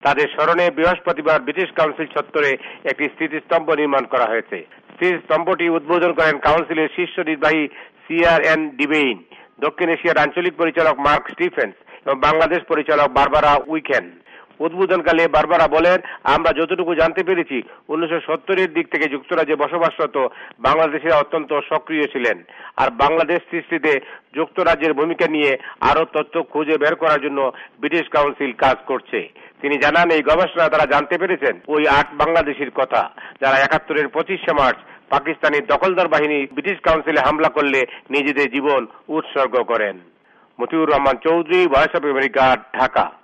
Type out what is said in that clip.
তাদের স্মরণে বৃহস্পতিবার ব্রিটিশ কাউন্সিল চত্বরে একটি স্মৃতিস্তম্ভ নির্মাণ করা হয়েছে। স্মৃতিস্তম্ভটি উদ্বোধন করেন কাউন্সিলের শীর্ষ নির্বাহী CRN ডিবেইন, দক্ষিণ এশিয়ার আঞ্চলিক পরিচালক মার্ক স্টিফেন্স এবং বাংলাদেশ পরিচালক বারবারা উইকেন। উদ্বোধনকালে বারবারা বলেন, আমরা যতটুকু জানতে পেরেছি 1970-এর দিক থেকে যুক্তরাজ্যে বসবাসরত বাংলাদেশিরা অত্যন্ত সক্রিয় ছিলেন, আর বাংলাদেশ সৃষ্টিতে যুক্তরাজ্যের ভূমিকা নিয়ে আরো তথ্য খুঁজে বের করার জন্য ব্রিটিশ কাউন্সিল কাজ করছে। তিনি জানান, এই গবেষণা তারা জানতে পেরেছেন ওই 8 বাংলাদেশির কথা যারা 71-এর 25শে মার্চ পাকিস্তানি দখলদার বাহিনী ব্রিটিশ কাউন্সিলে হামলা করলে নিজেদের জীবন উৎসর্গ করেন। Motiur Rahman Chowdhury, Voice of America, Dhaka.